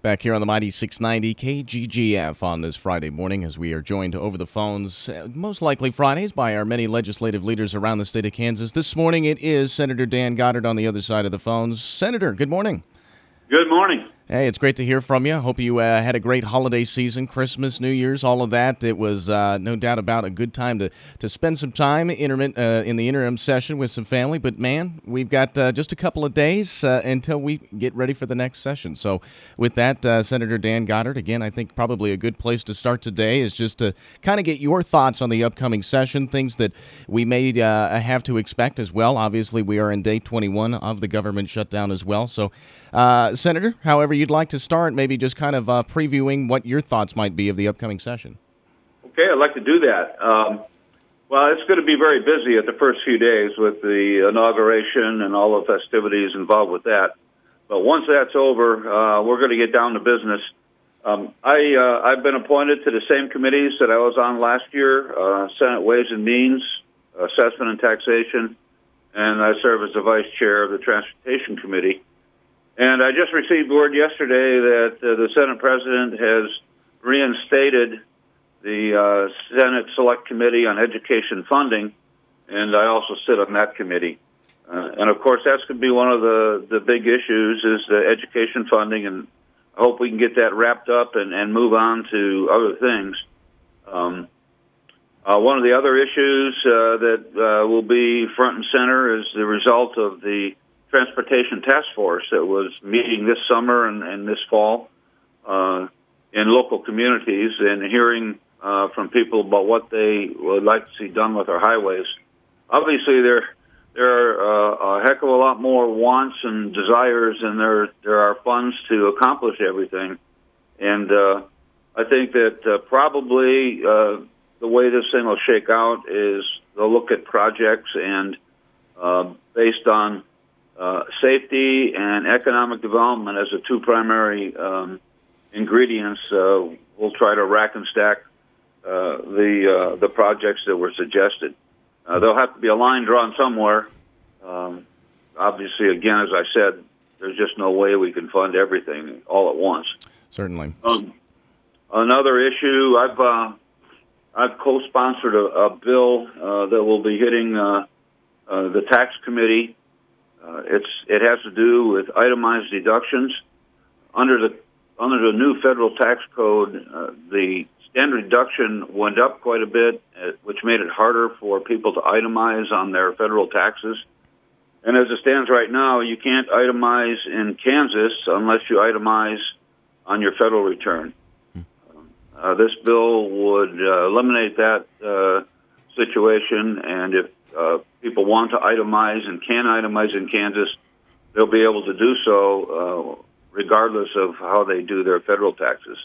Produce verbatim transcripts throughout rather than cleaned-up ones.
Back here on the Mighty six ninety K G G F on this Friday morning as we are joined over the phones, uh, most likely Fridays, by our many legislative leaders around the state of Kansas. This morning it is Senator Dan Goddard on the other side of the phones. Senator, good morning. Good morning. Hey, it's great to hear from you. Hope you uh, had a great holiday season, Christmas, New Year's, all of that. It was uh, no doubt about a good time to, to spend some time intermin- uh, in the interim session with some family. But, man, we've got uh, just a couple of days uh, until we get ready for the next session. So with that, uh, Senator Dan Goddard, again, I think probably a good place to start today is just to kind of get your thoughts on the upcoming session, things that we may uh, have to expect as well. Obviously, we are in day twenty-one of the government shutdown as well. So, uh, Senator, however you'd like to start, maybe just kind of uh, previewing what your thoughts might be of the upcoming session. Okay, I'd like to do that. Um, well, it's going to be very busy at the first few days with the inauguration and all the festivities involved with that. But once that's over, uh, we're going to get down to business. Um, I, uh, I've been appointed to the same committees that I was on last year, uh, Senate Ways and Means, Assessment and Taxation, and I serve as the Vice Chair of the Transportation Committee. And I just received word yesterday that uh, the Senate President has reinstated the uh, Senate Select Committee on Education Funding, and I also sit on that committee. Uh, and, of course, that's going to be one of the, the big issues is the education funding, and I hope we can get that wrapped up and, and move on to other things. Um, uh, one of the other issues uh, that uh, will be front and center is the result of the Transportation Task Force that was meeting this summer and, and this fall uh, in local communities and hearing uh, from people about what they would like to see done with our highways. Obviously, there there are uh, a heck of a lot more wants and desires than there there are funds to accomplish everything. And uh, I think that uh, probably uh, the way this thing will shake out is they'll look at projects and uh, based on Uh, safety and economic development as the two primary um, ingredients. Uh, we'll try to rack and stack uh, the uh, the projects that were suggested. Uh, there'll have to be a line drawn somewhere. Um, obviously, again, as I said, there's just no way we can fund everything all at once. Certainly. Um, another issue, I've uh, I've co-sponsored a, a bill uh, that will be hitting uh, uh, the tax committee. Uh, it's it has to do with itemized deductions under the under the new federal tax code. Uh, the standard deduction went up quite a bit, uh, which made it harder for people to itemize on their federal taxes. And as it stands right now, you can't itemize in Kansas unless you itemize on your federal return. Uh, this bill would uh, eliminate that uh, situation, and if uh, people want to itemize and can itemize in Kansas, they'll be able to do so uh, regardless of how they do their federal taxes.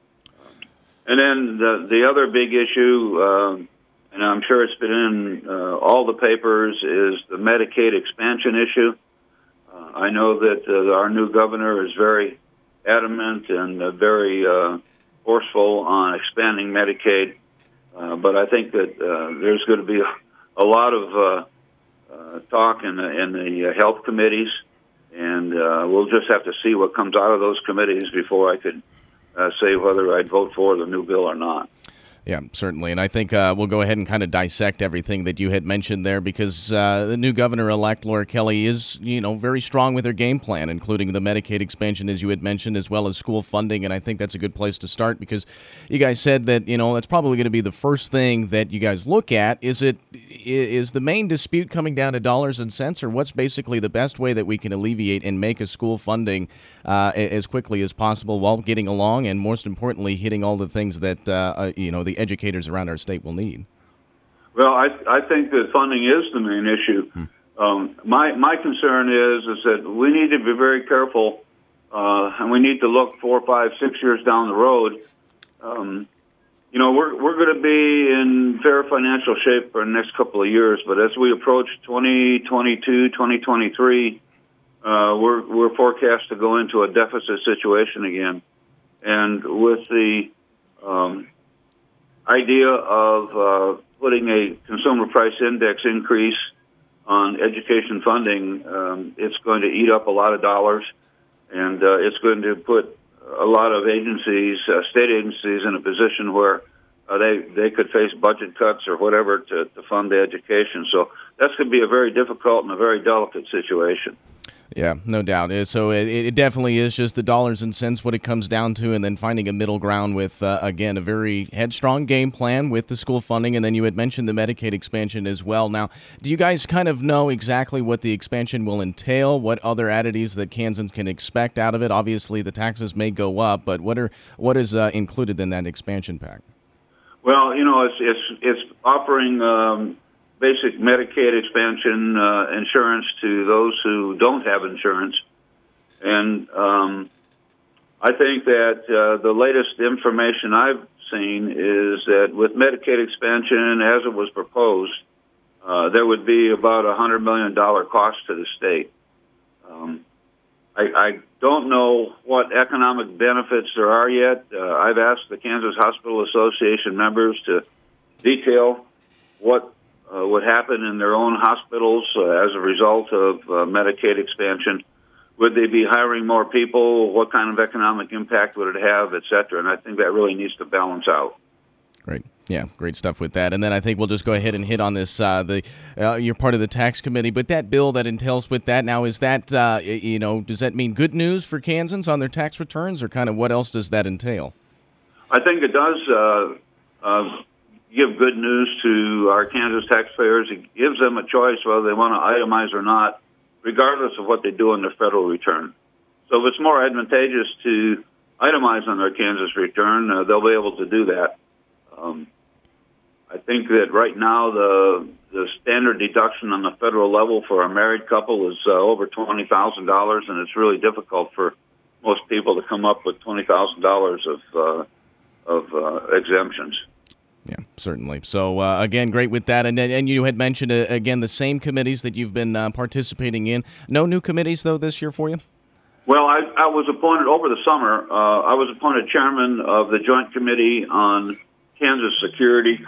And then the, the other big issue, uh, and I'm sure it's been in uh, all the papers, is the Medicaid expansion issue. Uh, I know that uh, our new governor is very adamant and uh, very uh, forceful on expanding Medicaid, uh, but I think that uh, there's going to be a, a lot of uh, uh, talk in the, in the health committees, and uh, we'll just have to see what comes out of those committees before I could uh, say whether I'd vote for the new bill or not. Yeah, certainly. And I think uh, we'll go ahead and kind of dissect everything that you had mentioned there, because uh, the new governor-elect, Laura Kelly, is, you know, very strong with her game plan, including the Medicaid expansion, as you had mentioned, as well as school funding. And I think that's a good place to start, because you guys said that, you know, that's probably going to be the first thing that you guys look at. Is it is the main dispute coming down to dollars and cents, or what's basically the best way that we can alleviate and make a school funding uh, as quickly as possible while getting along and, most importantly, hitting all the things that, uh, uh, you know, the educators around our state will need? Well, I I think that funding is the main issue. Hmm. Um, my my concern is is that we need to be very careful, uh, and we need to look four, five, six years down the road. Um, you know, we're we're going to be in fair financial shape for the next couple of years, but as we approach twenty twenty-two, twenty twenty-three, uh, we're we're forecast to go into a deficit situation again, and with the um, idea of uh, putting a consumer price index increase on education funding, um, it's going to eat up a lot of dollars, and uh, it's going to put a lot of agencies, uh, state agencies, in a position where uh, they they could face budget cuts or whatever to, to fund the education. So that's going to be a very difficult and a very delicate situation. Yeah, no doubt. Uh, So it, it definitely is just the dollars and cents what it comes down to, and then finding a middle ground with, uh, again, a very headstrong game plan with the school funding, and then you had mentioned the Medicaid expansion as well. Now, do you guys kind of know exactly what the expansion will entail, what other oddities that Kansans can expect out of it? Obviously, the taxes may go up, but what are what is uh, included in that expansion pack? Well, you know, it's it's it's offering um, basic Medicaid expansion uh, insurance to those who don't have insurance, and um, I think that uh, the latest information I've seen is that with Medicaid expansion, as it was proposed, uh, there would be about a hundred million dollar cost to the state. Um, I, I don't know what economic benefits there are yet. Uh, I've asked the Kansas Hospital Association members to detail what uh, would happen in their own hospitals uh, as a result of uh, Medicaid expansion. Would they be hiring more people? What kind of economic impact would it have, et cetera? And I think that really needs to balance out. Great. Yeah, great stuff with that. And then I think we'll just go ahead and hit on this. Uh, the uh, you're part of the tax committee, but that bill that entails with that now, is that, uh, you know, does that mean good news for Kansans on their tax returns, or kind of what else does that entail? I think it does uh, uh, give good news to our Kansas taxpayers. It gives them a choice whether they want to itemize or not, regardless of what they do on their federal return. So if it's more advantageous to itemize on their Kansas return, uh, they'll be able to do that. Um, I think that right now the the standard deduction on the federal level for a married couple is uh, over twenty thousand dollars, and it's really difficult for most people to come up with twenty thousand dollars of uh, of uh, exemptions. Yeah, certainly. So, uh, again, great with that. And and you had mentioned, uh, again, the same committees that you've been uh, participating in. No new committees, though, this year for you? Well, I, I was appointed over the summer. Uh, I was appointed chairman of the Joint Committee on Kansas Security.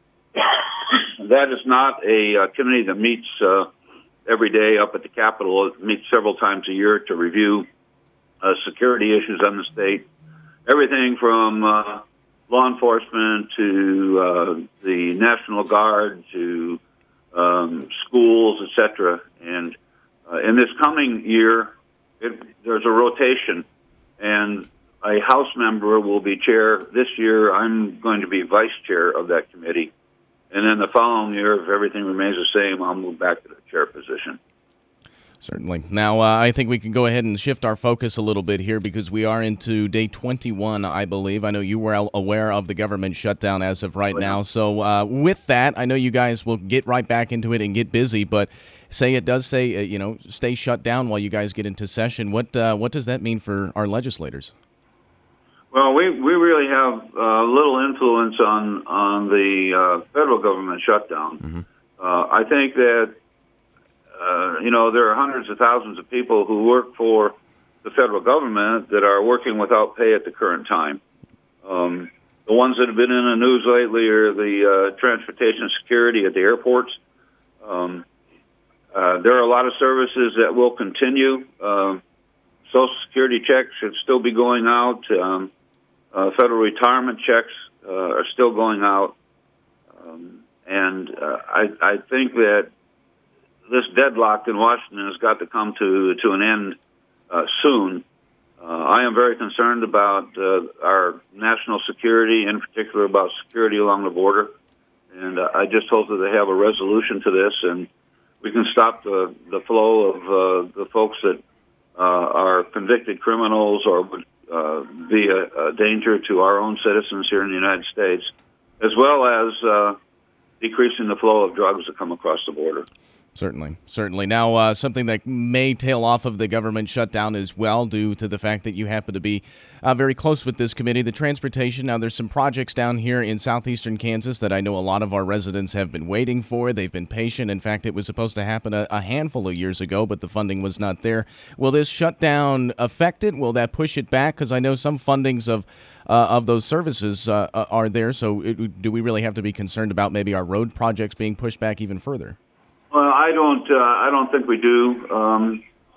That is not a uh, committee that meets uh, every day up at the Capitol. It meets several times a year to review uh, security issues on the state. Everything from uh, law enforcement to uh, the National Guard to um, schools, et cetera. And uh, in this coming year, it, there's a rotation, and a House member will be chair. This year, I'm going to be vice chair of that committee. And then the following year, if everything remains the same, I'll move back to the chair position. Certainly. Now, uh, I think we can go ahead and shift our focus a little bit here, because we are into day twenty-one, I believe. I know you were aware of the government shutdown as of right now. So uh, with that, I know you guys will get right back into it and get busy, but say it does say, uh, you know, stay shut down while you guys get into session. What uh, what does that mean for our legislators? Well, we, we really have uh, little influence on on the uh, federal government shutdown. Mm-hmm. Uh, I think that, uh, you know, there are hundreds of thousands of people who work for the federal government that are working without pay at the current time. Um, the ones that have been in the news lately are the uh, transportation security at the airports. Um, uh, there are a lot of services that will continue. Uh, Social Security checks should still be going out. Um, Uh, federal retirement checks uh, are still going out, um, and uh, I, I think that this deadlock in Washington has got to come to to an end uh, soon. Uh, I am very concerned about uh, our national security, in particular about security along the border, and uh, I just hope that they have a resolution to this, and we can stop the the flow of uh, the folks that uh, are convicted criminals or would Uh, be a, a danger to our own citizens here in the United States, as well as uh, decreasing the flow of drugs that come across the border. Certainly, certainly. Now, uh, something that may tail off of the government shutdown as well, due to the fact that you happen to be uh, very close with this committee, the transportation. Now, there's some projects down here in southeastern Kansas that I know a lot of our residents have been waiting for. They've been patient. In fact, it was supposed to happen a, a handful of years ago, but the funding was not there. Will this shutdown affect it? Will that push it back? Because I know some fundings of uh, of those services uh, are there. So it, do we really have to be concerned about maybe our road projects being pushed back even further? Well, I don't. Uh, I don't think we do. Um,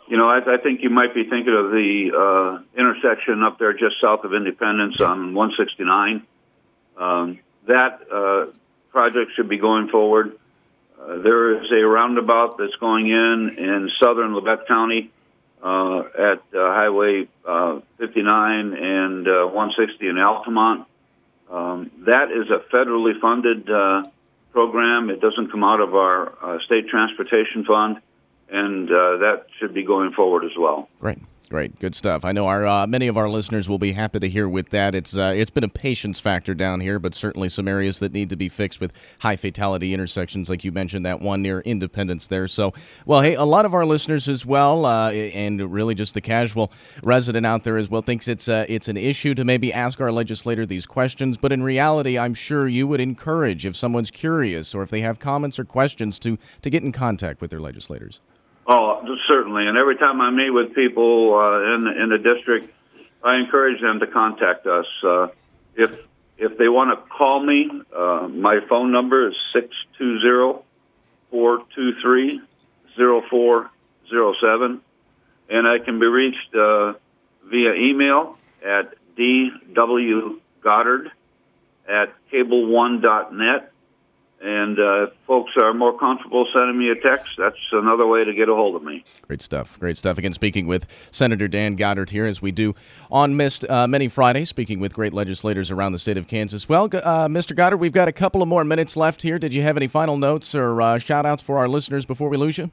you know, I, I think you might be thinking of the uh, intersection up there just south of Independence on one sixty-nine. Um, that uh, project should be going forward. Uh, there is a roundabout that's going in in southern Labette County uh, at uh, Highway uh, fifty-nine and uh, one sixty in Altamont. Um, that is a federally funded uh, program. It doesn't come out of our uh, state transportation fund, and uh, that should be going forward as well. Great. Great, good stuff. I know our uh, many of our listeners will be happy to hear with that. It's uh, it's been a patience factor down here, but certainly some areas that need to be fixed with high fatality intersections, like you mentioned, that one near Independence there. So, well, hey, a lot of our listeners as well, uh, and really just the casual resident out there as well, thinks it's uh, it's an issue to maybe ask our legislator these questions. But in reality, I'm sure you would encourage if someone's curious or if they have comments or questions to to get in contact with their legislators. Oh, certainly. And every time I meet with people uh, in the, in the district, I encourage them to contact us. Uh, if if they want to call me, uh, my phone number is six two zero, four two three, zero four zero seven, and I can be reached uh, via email at d w goddard at cable one dot net. And uh, if folks are more comfortable sending me a text, that's another way to get a hold of me. Great stuff. Great stuff. Again, speaking with Senator Dan Goddard here, as we do on missed uh, many Fridays, speaking with great legislators around the state of Kansas. Well, uh, Mister Goddard, we've got a couple of more minutes left here. Did you have any final notes or uh, shout-outs for our listeners before we lose you?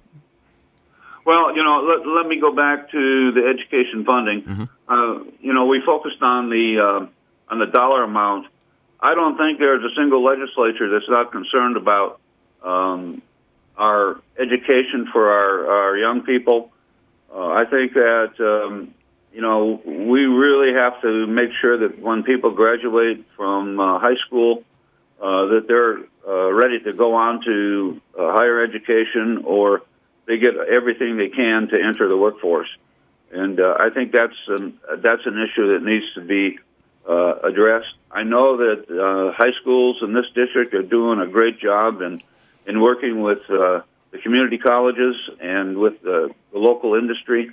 Well, you know, let, let me go back to the education funding. Mm-hmm. Uh, you know, we focused on the uh, on the dollar amount. I don't think there's a single legislature that's not concerned about um, our education for our, our young people. Uh, I think that, um, you know, we really have to make sure that when people graduate from uh, high school, uh, that they're uh, ready to go on to uh, higher education, or they get everything they can to enter the workforce. And uh, I think that's an, that's an issue that needs to be uh, addressed. I know that uh, high schools in this district are doing a great job in, in working with uh, the community colleges and with uh, the local industry.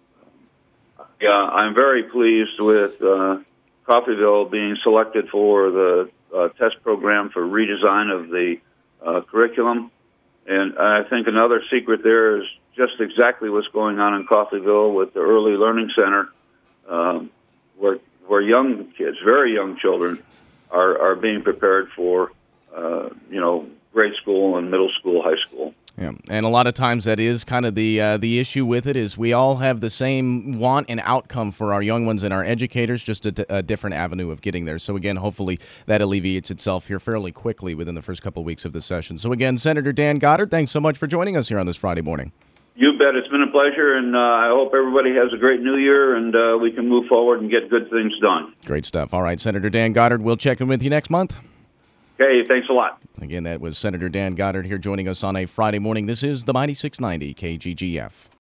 Yeah, I'm very pleased with uh, Coffeyville being selected for the uh, test program for redesign of the uh, curriculum. And I think another secret there is just exactly what's going on in Coffeyville with the Early Learning Center, um, where where young kids, very young children, are, are being prepared for, uh, you know, grade school and middle school, high school. Yeah, and a lot of times that is kind of the uh, the issue with it, is we all have the same want and outcome for our young ones and our educators, just a, d- a different avenue of getting there. So again, hopefully that alleviates itself here fairly quickly within the first couple of weeks of the session. So again, Senator Dan Goddard, thanks so much for joining us here on this Friday morning. You bet. It's been a pleasure, and uh, I hope everybody has a great new year, and uh, we can move forward and get good things done. Great stuff. All right, Senator Dan Goddard, we'll check in with you next month. Okay, thanks a lot. Again, that was Senator Dan Goddard here joining us on a Friday morning. This is the Mighty six ninety K G G F.